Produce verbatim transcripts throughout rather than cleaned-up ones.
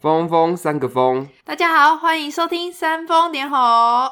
风风三个风。 大家好，欢迎收听三风点火。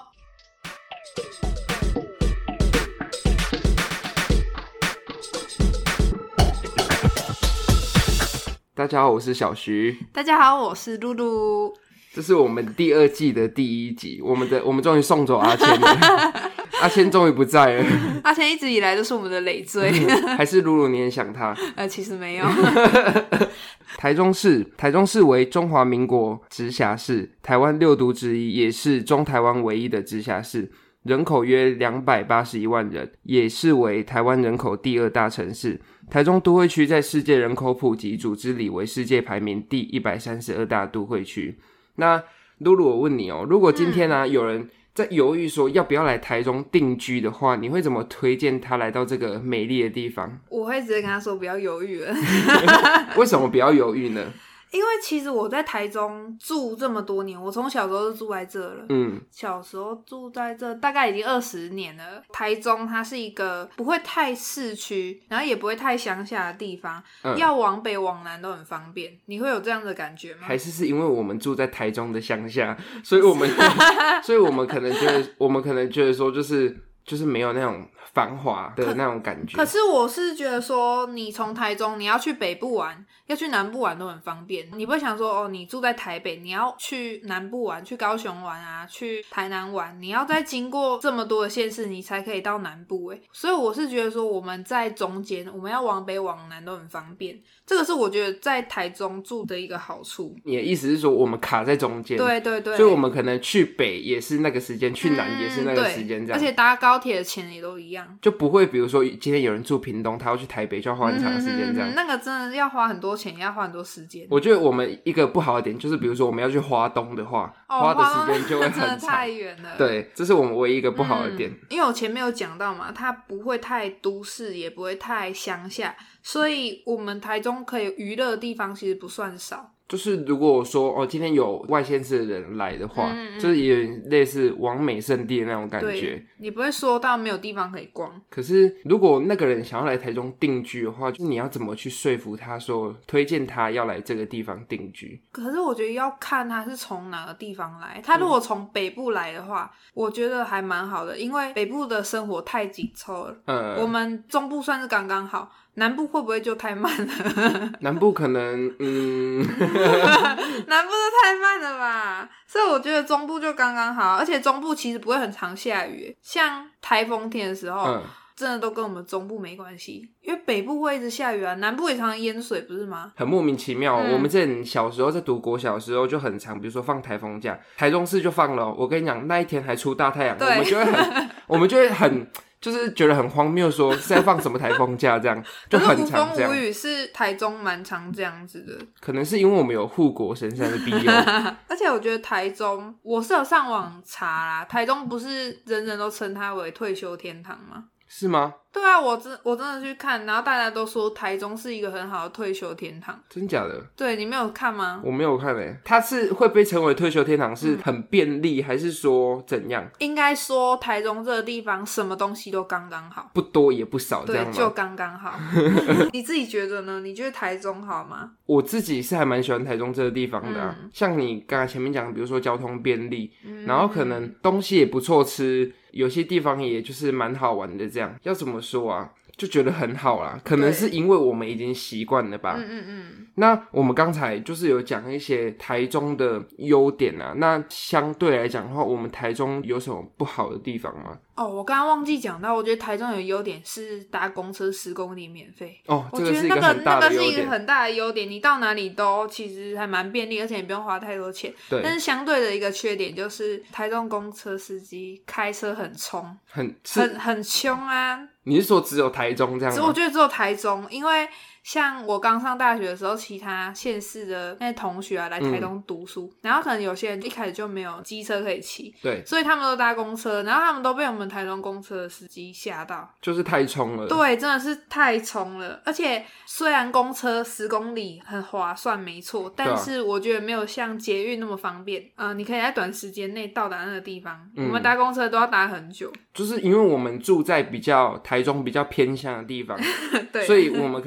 大家好，我是小徐。 大家好，我是露露。 这是我们第二季的第一集，我们的我们终于送走阿谦了。阿谦终于不在了。 阿谦一直以来都是我们的累赘。 还是露露你也想他？ 呃，其实没有。 台中市，台中市为中华民国直辖市，台湾六都之一，也是中台湾唯一的直辖市，人口约两百八十一万人，也是为台湾人口第二大城市。台中都会区在世界人口普及组织里为世界排名第一百三十二大都会区。那露露，我问你哦，如果今天啊、嗯、有人在犹豫说要不要来台中定居的话，你会怎么推荐他来到这个美丽的地方？ 我会直接跟他说不要犹豫了。 为什么不要犹豫呢？ 因为其实我在台中住这么多年，我从小时候就住在这了。嗯，小时候住在这大概已经二十年了。台中它是一个不会太市区，然后也不会太乡下的地方、嗯，要往北往南都很方便。你会有这样的感觉吗？ 还是是因为我们住在台中的乡下，所以我们所以我们可能觉得，我们可能觉得说就是就是没有那种繁华的那种感觉。 可, 可是我是觉得说，你从台中你要去北部玩，要去南部玩都很方便。你不会想说哦，你住在台北，你要去南部玩，去高雄玩啊，去台南玩，你要再经过这么多的县市，你才可以到南部诶。所以我是觉得说，我们在中间，我们要往北往南都很方便。这个是我觉得在台中住的一个好处。 你的意思是说，我们卡在中间？ 对对对。 所以我们可能去北也是那个时间，去南也是那个时间，这样、嗯。 而且搭高铁的钱也都一样， 就不会比如说今天有人住屏东，他要去台北就要花很长的时间这样、嗯嗯嗯。 那个真的要花很多钱，也要花很多时间。 我觉得我们一个不好的点就是，比如说我们要去花东的话，哦、花的时间就会很长， 真的太远了。 对，这是我们唯一一个不好的点。嗯、 因为我前面有讲到嘛，它不会太都市，也不会太乡下，所以我们台中可以娱乐的地方其实不算少。 就是如果我说哦，今天有外县市的人来的话，嗯嗯，就是也类似网美圣地的那种感觉。 你不会说到没有地方可以逛。 可是如果那个人想要来台中定居的话，就是你要怎么去说服他说推荐他要来这个地方定居？ 可是我觉得要看他是从哪个地方来。他如果从北部来的话、嗯、我觉得还蛮好的，因为北部的生活太紧凑了。嗯，我们中部算是刚刚好。南部会不会就太慢了？ 南部可能嗯南部就太慢了吧，所以我觉得中部就刚刚好。而且中部其实不会很常下雨，像台风天的时候、嗯、真的都跟我们中部没关系，因为北部会一直下雨啊，南部也常常淹水不是吗？ 很莫名其妙、嗯、我们之前小时候在读国小的时候就很常，比如说放台风假，台中市就放了，我跟你讲那一天还出大太阳，我们就会很我们就会很就是觉得很荒谬，说是在放什么台风假这样，就很常这样。 无风无雨是台中蛮常这样子的， 可能是因为我们有护国神山的庇佑。 而且我觉得台中，我是有上网查啦，台中不是人人都称它为退休天堂吗？ 是吗？ 对啊，我真我真的去看，然后大家都说台中是一个很好的退休天堂。 真假的？ 对，你没有看吗？ 我没有看诶、欸。它是会被称为退休天堂是很便利、嗯、还是说怎样？ 应该说台中这个地方什么东西都刚刚好， 不多也不少，这样吗？ 对，就刚刚好。你自己觉得呢？你觉得台中好吗？ 我自己是还蛮喜欢台中这个地方的、啊嗯、像你刚才前面讲，比如说交通便利、嗯、然后可能东西也不错吃，有些地方也就是蛮好玩的，这样要怎么说啊，就觉得很好啦，可能是因为我们已经习惯了吧。嗯嗯嗯。那我们刚才就是有讲一些台中的优点啊，那相对来讲的话，我们台中有什么不好的地方吗？ 哦，我刚刚忘记讲到，我觉得台中有优点是搭公车十公里免费。 哦， 我觉得那个那个是一个很大的优点，你到哪里都其实还蛮便利，而且你不用花太多钱。对。但是相对的一个缺点就是台中公车司机开车很冲，很很很凶啊。 你是说只有台中这样吗？ 我觉得只有台中，因为像我刚上大学的时候，其他县市的那些同学啊来台东读书、嗯、然后可能有些人一开始就没有机车可以骑，对，所以他们都搭公车，然后他们都被我们台东公车的司机吓到， 就是太冲了。 对，真的是太冲了。而且虽然公车十公里很划算没错，但是我觉得没有像捷运那么方便啊、呃，你可以在短时间内到达那个地方、嗯、我们搭公车都要搭很久， 就是因为我们住在比较台中比较偏乡的地方对，所以我们可能我们去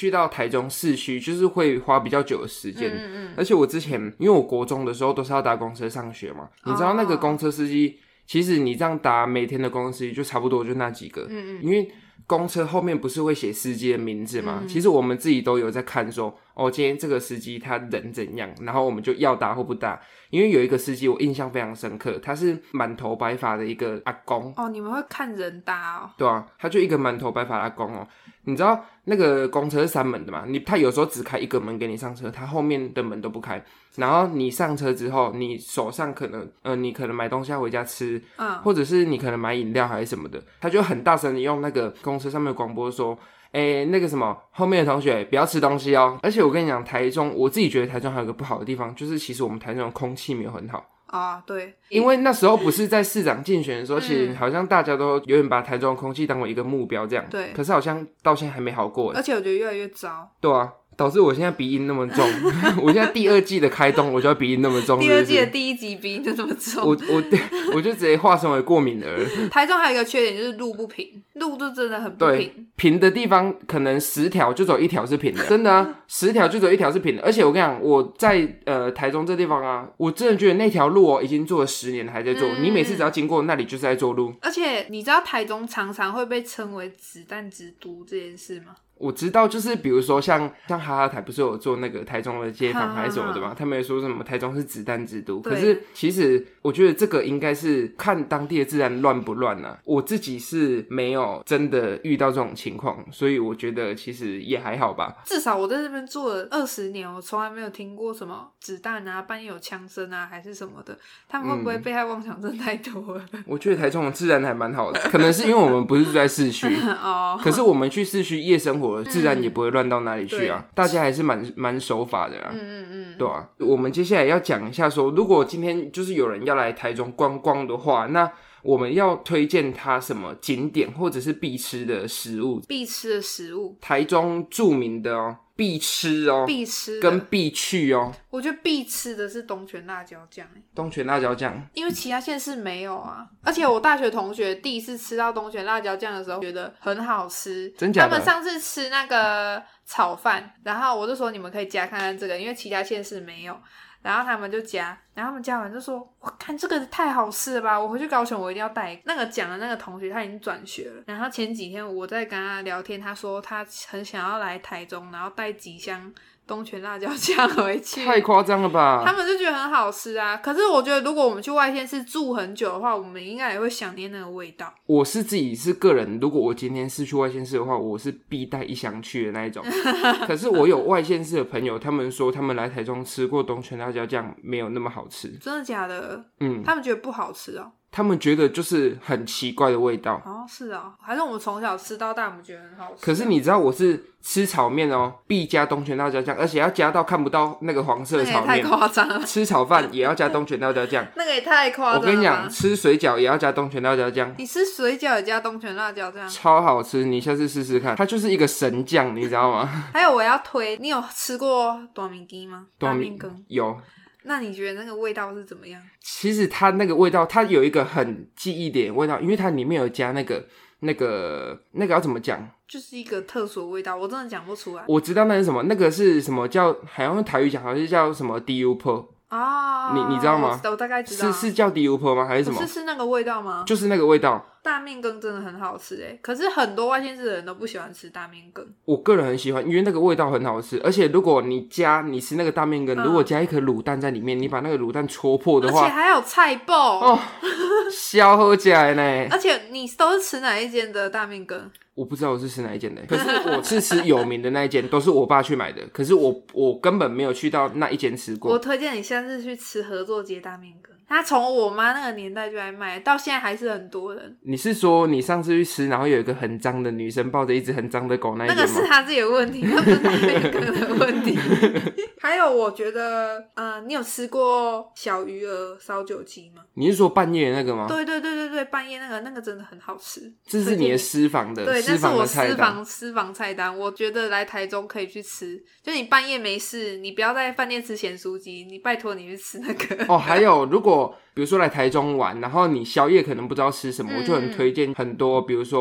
去到台中市区就是会花比较久的时间。 嗯嗯嗯。 而且我之前因为我国中的时候都是要搭公车上学嘛，你知道那个公车司机，其实你这样搭每天的公车司机就差不多就那几个。嗯嗯。因为公车后面不是会写司机的名字吗？嗯、其实我们自己都有在看说，哦，今天这个司机他人怎样，然后我们就要搭或不搭。因为有一个司机我印象非常深刻，他是满头白发的一个阿公。 哦，你们会看人搭哦？ 对啊，他就一个满头白发的阿公哦。你知道那个公车是三门的嘛？你他有时候只开一个门给你上车，他后面的门都不开。然后你上车之后，你手上可能呃，你可能买东西要回家吃，嗯，或者是你可能买饮料还是什么的，他就很大声的用那个公车上面的广播说，诶，那个什么，后面的同学不要吃东西哦。而且我跟你讲，台中我自己觉得台中还有个不好的地方，就是其实我们台中的空气没有很好。 啊，对， 因为那时候不是在市长竞选的时候，其实好像大家都有点把台中的空气当为一个目标这样。 对， 可是好像到现在还没好过。 而且我觉得越来越糟。 对啊，导致我现在鼻音那么重。我现在第二季的开冬，我就要鼻音那么重。 第二季的第一集鼻音就这么重。 我我我就直接化身为过敏儿。 台中还有一个缺点就是路不平，路就真的很不平。 平的地方可能十条就走一条是平的，真的啊，十条就走一条是平的。而且我跟你讲，我在呃台中这地方啊，我真的觉得那条路哦已经做了十年了还在做、嗯。你每次只要经过那里就是在做路。 而且你知道台中常常会被称为子弹之都这件事吗？ 我知道，就是比如说像像哈哈台不是有做那个台中的街访还是什么的嘛，他们也说什么台中是子弹之都。可是其实我觉得这个应该是看当地的治安乱不乱啊。我自己是没有真的遇到这种情况，所以我觉得其实也还好吧。 至少我在这边住了二十年，我从来没有听过什么子弹啊、半夜有枪声啊，还是什么的。他们会不会被害妄想症太多了？嗯、 我觉得台中的治安还蛮好的，可能是因为我们不是住在市区哦。可是我们去市区夜生活，自然也不会乱到哪里去啊，嗯、大家还是蛮蛮守法的啊。嗯嗯嗯，对啊。我们接下来要讲一下说，如果今天就是有人要来台中观光的话，那我们要推荐他什么景点或者是必吃的食物？ 必吃的食物， 台中著名的哦，必吃哦， 必吃跟必去哦。 我觉得必吃的是东泉辣椒酱， 东泉辣椒酱， 因为其他县市没有啊。而且我大学同学第一次吃到东泉辣椒酱的时候，觉得很好吃。 真假的？ 他们上次吃那个炒饭，然后我就说你们可以加看看这个，因为其他县市没有。然后他们就加，然后他们加完就说：“我看这个太好吃了吧！我回去高雄我一定要带。”那个讲的那个同学他已经转学了，然后前几天我在跟他聊天，他说他很想要来台中，然后带几箱东泉辣椒酱回去。 太夸张了吧？ 他们就觉得很好吃啊。可是我觉得如果我们去外县市住很久的话，我们应该也会想念那个味道。 我是自己是个人，如果我今天是去外县市的话，我是必带一箱去的那一种。可是我有外县市的朋友，他们说他们来台中吃过东泉辣椒酱，没有那么好吃。 真的假的？ 嗯， 他们觉得不好吃哦。 他们觉得就是很奇怪的味道。 哦，是哦，还是我们从小吃到大，我们觉得很好吃、啊。 可是你知道我是吃炒面哦，必加东泉辣椒酱，而且要加到看不到那个黄色的炒面。 那也太夸张了。 吃炒饭也要加东泉辣椒酱。 那个也太夸张了。 我跟你讲，吃水饺也要加东泉辣椒酱。 你吃水饺也加东泉辣椒酱， 超好吃，你下次试试看。它就是一个神酱，你知道吗？ 还有我要推，你有吃过大面羹吗？大面羹有。 那你觉得那个味道是怎么样？ 其实它那个味道，它有一个很记忆点味道，因为它里面有加那个那个那个要怎么讲？ 就是一个特殊的味道，我真的讲不出来。 我知道那是什么，那个是什么叫？好像用台语讲，好像是叫什么 D U P。 啊， 你你知道吗？ 我, 我大概知道， 是是叫 D U P 吗？还是什么？ 是是那个味道吗？ 就是那个味道。 大面羹真的很好吃诶，可是很多外县市的人都不喜欢吃大面羹。 我个人很喜欢，因为那个味道很好吃，而且如果你加你吃那个大面羹、嗯，如果加一颗卤蛋在里面，你把那个卤蛋戳破的话， 而且还有菜爆哦，超好吃的呢。 而且你都是吃哪一间的大面羹？ 我不知道我是吃哪一间的，可是我是吃有名的那一间，都是我爸去买的。可是我我根本没有去到那一间吃过。 我推荐你下次去吃合作街大面羹，他从我妈那个年代就来卖，到现在还是很多人。 你是说你上次去吃，然后有一个很脏的女生抱着一只很脏的狗那一间吗？ 那个是他自己的问题，那不是大面羹的问题。还有，我觉得，呃，你有吃过小鱼儿烧酒鸡吗？ 你是说半夜那个吗？ 对对对对对，半夜那个那个真的很好吃。 这是你的私房的， 对， 私房的菜单。 那是我私房私房菜单。我觉得来台中可以去吃，就你半夜没事，你不要在饭店吃咸酥鸡，你拜托你去吃那个。 哦，还有，如果比如说来台中玩，然后你宵夜可能不知道吃什么，嗯、我就很推荐很多，比如说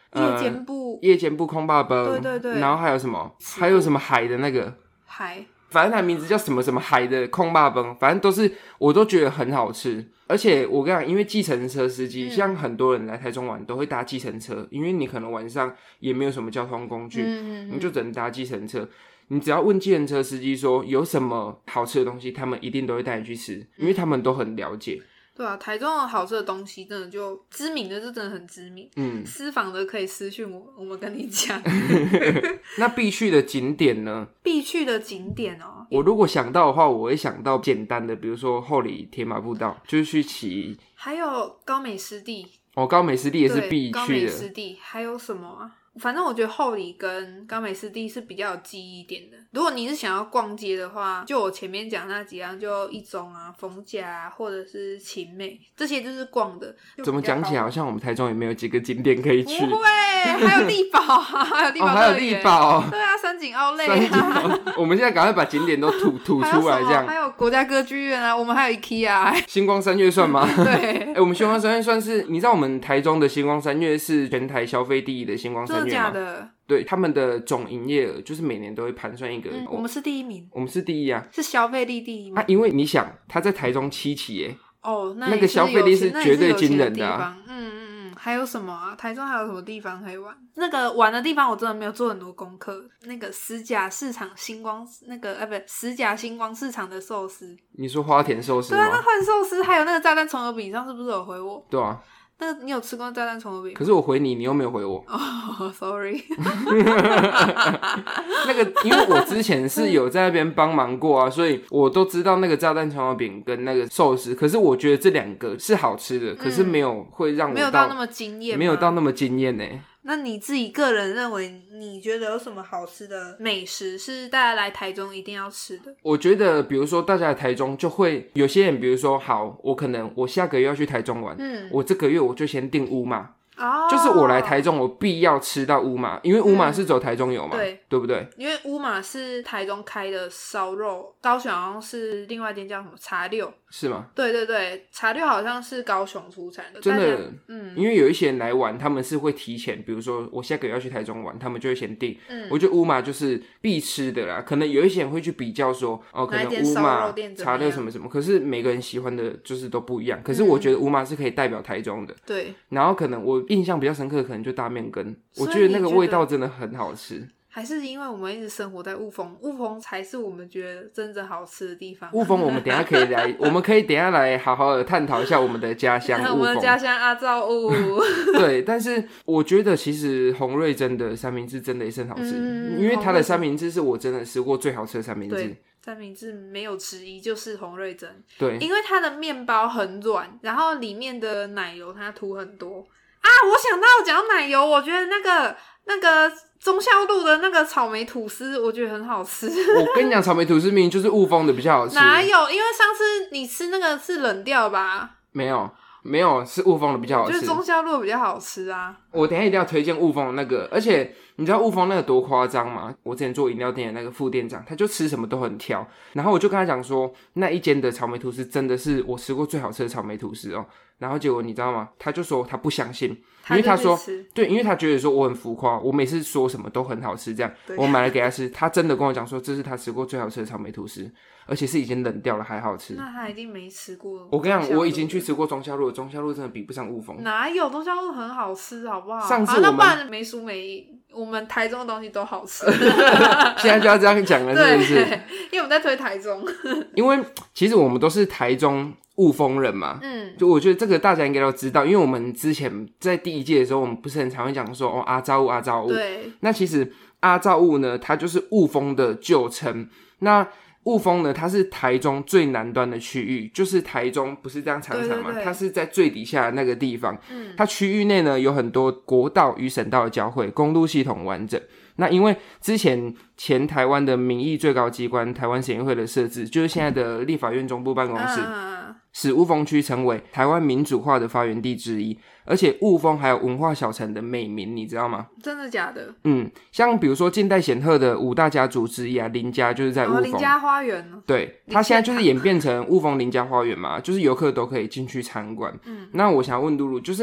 夜间部、 呃、夜间部空霸崩， 对对对， 然后还有什么还有什么海的那个海， 反正它名字叫什么什么海的空霸崩，反正都是我都觉得很好吃。而且我跟你讲，因为计程车司机、嗯、像很多人来台中玩都会搭计程车，因为你可能晚上也没有什么交通工具、嗯嗯嗯、你就只能搭计程车。你只要问计程车司机说有什么好吃的东西，他们一定都会带你去吃，因为他们都很了解。 对啊，台中的好吃的东西真的就知名的就真的很知名，嗯，私房的可以私讯我，我们跟你讲。 那必去的景点呢？ 必去的景点哦， 我如果想到的话，我会想到简单的，比如说后里铁马步道，就是去骑， 还有高美湿地。 哦，高美湿地也是必去的。 高美湿地还有什么啊？反正我觉得后里跟高美湿地是比较有记忆点的。如果你是想要逛街的话，就我前面讲那几样，就一中啊、逢甲啊，或者是勤美，这些就是逛的。 怎么讲起来好像我们台中也没有几个景点可以去？ 不会，还有力宝啊，还有力宝、哦， 还有力宝， 对啊，三井奥莱啊。 我们现在赶快把景点都吐吐出来，这样。 还有国家歌剧院啊，我们还有 IKEA。 星光三月算吗？ 对， 哎、欸，我们星光三月算是，你知道我们台中的星光三月是全台消费第一的星光三月吗？ 真的假的？ 对，他们的总营业额就是每年都会盘算一个、 嗯，我们是第一名， 我们是第一啊， 是消费力第一名啊，因为你想他在台中七期耶， 哦，那那个消费力是绝对惊人的啊。嗯嗯嗯，还有什么啊？台中还有什么地方可以玩？那个玩的地方我真的没有做很多功课。那个十甲市场星光那个啊不十甲星光市场的寿司， 你说花田寿司吗？ 对啊，那换寿司还有那个炸弹葱油饼，上次不是有回我？ 对啊。 那你有吃过炸弹葱油饼？ 可是我回你，你又没有回我。 哦、oh, ，sorry。 那个，因为我之前是有在那边帮忙过啊，所以我都知道那个炸弹葱油饼跟那个寿司。可是我觉得这两个是好吃的，嗯、可是没有会让我没有到那么惊艳， 没有到那么惊艳呢。 那你自己个人认为，你觉得有什么好吃的美食是大家来台中一定要吃的？ 我觉得，比如说大家来台中就会有些人，比如说，好，我可能我下个月要去台中玩，嗯，我这个月我就先订乌马。哦，就是我来台中，我必要吃到乌马，因为乌马是走台中有嘛、嗯，对，对不对？ 因为乌马是台中开的烧肉，高雄好像是另外一间叫什么茶六， 是吗？ 对对对，茶六好像是高雄出产的， 真的，嗯，因为有一些人来玩，他们是会提前，比如说我下个月要去台中玩，他们就会先订。嗯，我觉得乌马就是必吃的啦，可能有一些人会去比较说，哦，可能乌马、茶六什么什么，可是每个人喜欢的就是都不一样。可是我觉得乌马是可以代表台中的， 对、嗯。 然后可能我印象比较深刻的可能就大面羹，我觉得那个味道真的很好吃。 还是因为我们一直生活在雾峰，雾峰才是我们觉得真正好吃的地方。 雾峰我们等一下可以来我们可以等一下来好好的探讨一下我们的家乡雾峰。 我们的家乡阿造雾。 对，但是我觉得其实洪瑞珍的三明治真的也是很好吃、嗯、因为它的三明治是我真的吃过最好吃的三明治。 对，三明治没有之一，就是洪瑞珍。 对， 因为它的面包很软，然后里面的奶油它涂很多啊。我想到讲到奶油，我觉得那个那个忠孝路的那个草莓吐司，我觉得很好吃。 我跟你讲，草莓吐司明明就是雾峰的比较好吃。 哪有？因为上次你吃那个是冷掉吧？ 没有，没有，是雾峰的比较好吃。 我觉得忠孝路比较好吃啊。 我等一下一定要推荐雾峰的那个，而且你知道雾峰那个多夸张吗？我之前做饮料店的那个副店长，他就吃什么都很挑，然后我就跟他讲说，那一间的草莓吐司真的是我吃过最好吃的草莓吐司哦。然后结果你知道吗？他就说他不相信，因为他说对，因为他觉得说我很浮夸，我每次说什么都很好吃，这样我买了给他吃，他真的跟我讲说这是他吃过最好吃的草莓吐司，而且是已经冷掉了还好吃。 那他一定没吃过。 我跟你讲，我已经去吃过忠孝路，忠孝路真的比不上雾峰。 哪有？忠孝路很好吃，好不好？ 上次我们、 啊、那不然没输没赢，我们台中的东西都好吃。 现在就要这样讲了，是不是？ 因为我们在推台中。 因为其实我们都是台中雾峰人嘛，嗯，就我觉得这个大家应该都知道，因为我们之前在第一届的时候，我们不是很常会讲说哦阿造雾阿造雾， 对， 那其实阿造雾呢，它就是雾峰的旧称。那雾峰呢，它是台中最南端的区域，就是台中不是这样长长嘛，对对对，它是在最底下的那个地方。嗯，它区域内呢有很多国道与省道的交汇，公路系统完整。那因为之前前台湾的民意最高机关台湾审议会的设置，就是现在的立法院中部办公室，嗯、使雾峰区成为台湾民主化的发源地之一，而且雾峰还有文化小城的美名，你知道吗？ 真的假的？ 嗯，像比如说近代显赫的五大家族之一啊，林家就是在雾峰。 哦，林家花园。 对，它现在就是演变成雾峰林家花园嘛，就是游客都可以进去参观。嗯，那我想问露露，就是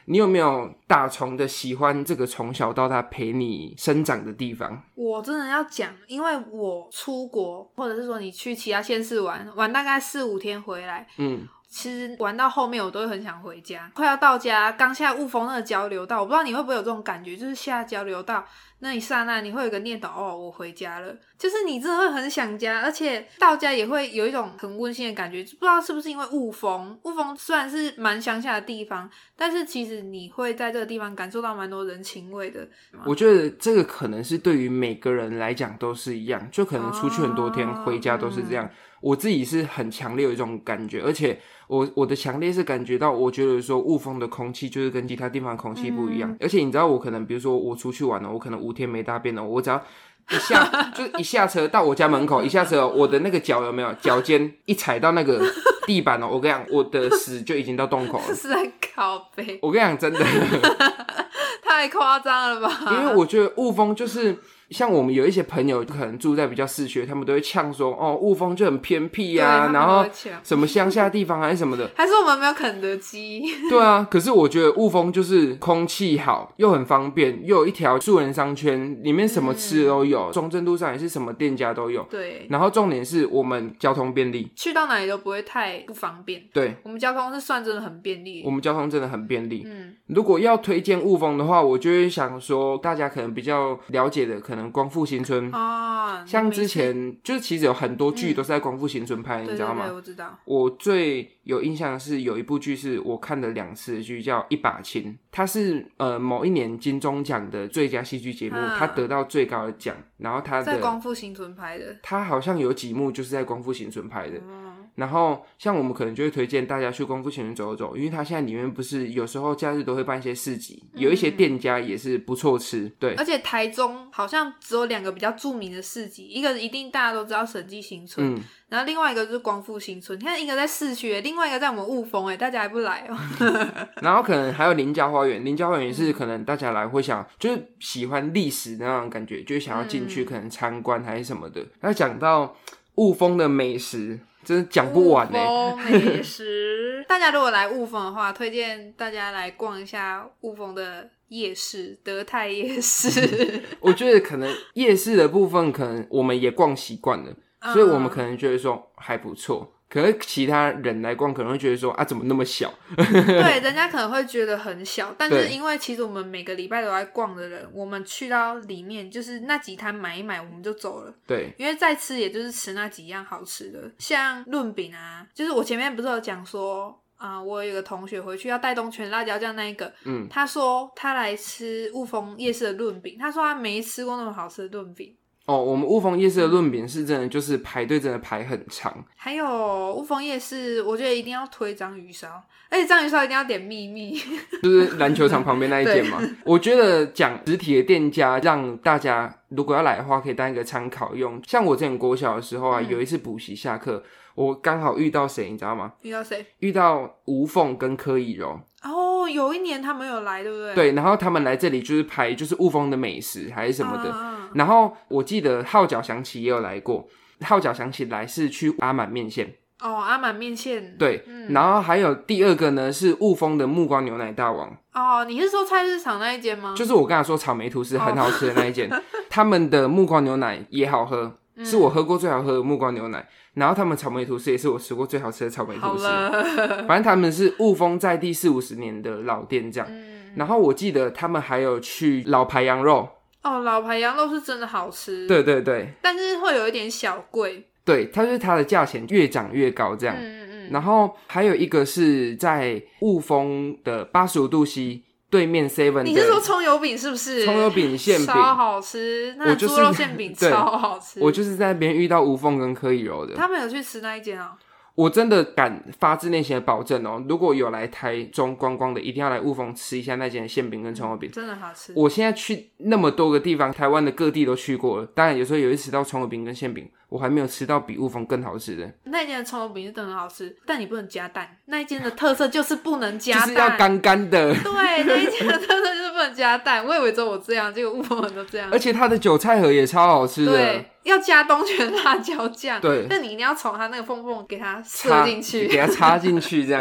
你有没有打从的喜欢这个从小到大陪你生长的地方？ 我真的要讲，因为我出国，或者是说你去其他县市玩，玩大概四五天回来，嗯。其实玩到后面我都会很想回家，快要到家刚下雾峰那个交流道，我不知道你会不会有这种感觉，就是下交流道那一刹那你会有个念头，哦我回家了，就是你真的会很想家，而且到家也会有一种很温馨的感觉，不知道是不是因为雾峰雾峰虽然是蛮乡下的地方，但是其实你会在这个地方感受到蛮多人情味的。 我觉得这个可能是对于每个人来讲都是一样，就可能出去很多天、哦、回家都是这样、嗯、我自己是很强烈有一种感觉，而且我我的强烈是感觉到，我觉得说雾峰的空气就是跟其他地方的空气不一样、嗯、而且你知道我可能比如说我出去玩了，我可能五天没大便了，我只要一下就是一下车到我家门口，一下车我的那个脚有没有脚尖一踩到那个地板哦，我跟你讲我的屎就已经到洞口了。 是在靠北， 我跟你讲真的太夸张了吧。 因为我觉得雾峰就是像我们有一些朋友可能住在比较市区，他们都会呛说哦雾峰就很偏僻啊，然后什么乡下地方还是什么的， 还是我们没有肯德基。 对啊，可是我觉得雾峰就是空气好又很方便，又有一条素人商圈，里面什么吃的都有、嗯、中正路上也是什么店家都有。 对， 然后重点是我们交通便利， 去到哪里都不会太不方便。 对， 我们交通是算真的很便利， 我们交通真的很便利。 嗯， 如果要推荐雾峰的话，我就会想说大家可能比较了解的可能光复新村啊，像之前就是其实有很多剧都是在光复新村拍的、嗯、你知道吗？ 对对对，我知道。 我最有印象的是有一部剧是我看了两次的剧叫一把青，它是呃某一年金钟奖的最佳戏剧节目、啊、它得到最高的奖，然后它的在光复新村拍的， 它好像有几幕就是在光复新村拍的、嗯、然后像我们可能就会推荐大家去光复新村走走，因为它现在里面不是有时候假日都会办一些市集、嗯、有一些店家也是不错吃。对，而且台中好像只有两个比较著名的市集，一个一定大家都知道审计新村、嗯，然后另外一个就是光复新村，你看一个在市区，另外一个在我们雾峰，哎，大家还不来哦。 然后可能还有林家花园，林家花园是可能大家来会想，就是喜欢历史的那种感觉，就是想要进去可能参观还是什么的。那讲到雾峰的美食，真的讲不完哎、欸。 雾峰美食，大家如果来雾峰的话，推荐大家来逛一下雾峰的夜市，德泰夜市。 我觉得可能夜市的部分，可能我们也逛习惯了。所以我们可能觉得说还不错，可是其他人来逛可能会觉得说啊怎么那么小。 对，人家可能会觉得很小，但是因为其实我们每个礼拜都在逛的人，我们去到里面就是那几摊买一买我们就走了。 对， 因为再吃也就是吃那几样好吃的，像润饼啊，就是我前面不是有讲说啊、呃，我有一个同学回去要带东泉辣椒酱那一个，嗯，他说他来吃雾峰夜市的润饼，他说他没吃过那么好吃的润饼。 哦，我们雾峰夜市的润饼是真的就是排队真的排很长。 还有雾峰夜市我觉得一定要推章鱼烧，而且章鱼烧一定要点秘密， 就是篮球场旁边那一间嘛。我觉得讲实体的店家让大家如果要来的话可以当一个参考用。像我之前国小的时候啊、嗯、有一次补习下课，我刚好遇到谁你知道吗？ 遇到谁？遇到吴凤跟柯以柔。 哦，有一年他们有来对不对？ 对，然后他们来这里就是拍就是雾峰的美食还是什么的、啊、然后我记得号角响起也有来过，号角响起来是去阿满面线。 哦，阿满面线。 对、嗯、然后还有第二个呢是雾峰的木瓜牛奶大王。 哦，你是说菜市场那一间吗？ 就是我刚才说草莓吐司很好吃的那一间、哦、他们的木瓜牛奶也好喝，是我喝过最好喝的木瓜牛奶、嗯、然后他们草莓吐司也是我吃过最好吃的草莓吐司。反正他们是雾峰在地四五十年的老店这样、嗯、然后我记得他们还有去老牌羊肉。 哦，老牌羊肉是真的好吃。 对对对， 但是会有一点小贵。 对，它就是它的价钱越涨越高这样。嗯嗯嗯。然后还有一个是在雾峰的八十五度 C对面 seven 的。 你是说葱油饼是不是？ 葱油饼馅饼超好吃，那猪肉馅饼超好吃。 我就是在那边遇到吴凤跟柯以柔的。 他们有去吃那一间啊？ 我真的敢发自内心的保证哦，如果有来台中观光的，一定要来雾峰吃一下那间馅饼跟葱油饼， 真的好吃。 我现在去那么多个地方，台湾的各地都去过了，当然有时候有一次吃到葱油饼跟馅饼，我还没有吃到比雾峰更好吃的。 那一间的葱油饼是真的好吃，但你不能加蛋。那一间的特色就是不能加蛋， 就是要干干的。 对，那一间的特色就是不能加蛋。我以为只有我这样，结果雾峰人都这样。 而且它的韭菜盒也超好吃的。 对，要加东泉辣椒酱。 对， 但你一定要从它那个缝缝给它射进去， 给它插进去这样。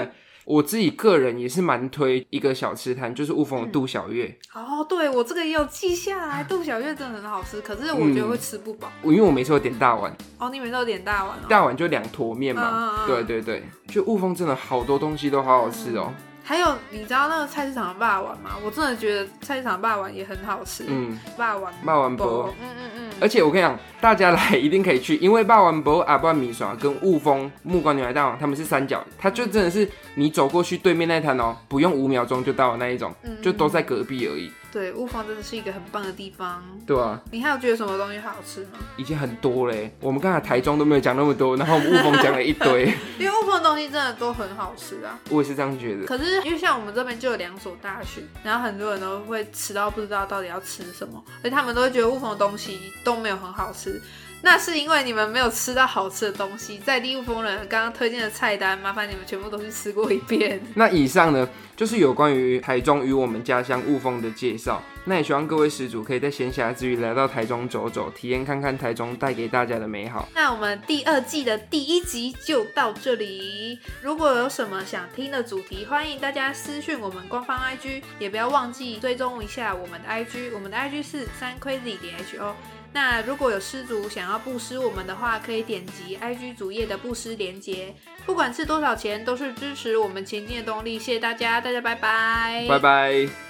我自己个人也是蛮推一个小吃摊，就是雾峰的杜小月、 嗯、哦，对，我这个也有记下来，杜小月真的很好吃，可是我觉得会吃不饱、 嗯、因为我每次有点大碗。 哦，你每次都点大碗哦？ 大碗就两坨面嘛、 嗯嗯嗯， 对对对，就雾峰真的好多东西都好好吃哦、嗯， 还有你知道那个菜市场的霸碗吗？我真的觉得菜市场的霸碗也很好吃。嗯，霸碗霸碗煲， 嗯嗯嗯。 而且我跟你讲，大家来一定可以去，因为霸碗煲、阿爸米刷跟雾峰木瓜牛奶大王他们是三角，它就真的是你走过去对面那摊哦，不用五秒钟就到的那一种，嗯、就都在隔壁而已。 对，雾峰真的是一个很棒的地方。 对啊， 你还有觉得什么东西好吃吗？ 已经很多嘞，我们刚才台中都没有讲那么多，然后我们雾峰讲了一堆。 因为雾峰的东西真的都很好吃啊。 我也是这样觉得。 可是因为像我们这边就有两所大学，然后很多人都会吃到不知道到底要吃什么，所以他们都会觉得雾峰的东西都没有很好吃。那是因为你们没有吃到好吃的东西，在地雾峰人刚刚推荐的菜单，麻烦你们全部都去吃过一遍。 那以上呢，就是有关于台中与我们家乡雾峰的介绍。那也希望各位施主可以在闲暇之余来到台中走走，体验看看台中带给大家的美好。 那我们第二季的第一集就到这里。如果有什么想听的主题，欢迎大家私讯我们官方 I G， 也不要忘记追踪一下我们的 I G， 我们的 I G 是三 crazy 点 H O。那如果有施主想要布施我们的话，可以点击 I G 主页的布施连结，不管是多少钱，都是支持我们前进的动力。谢谢大家，大家拜拜， 拜拜。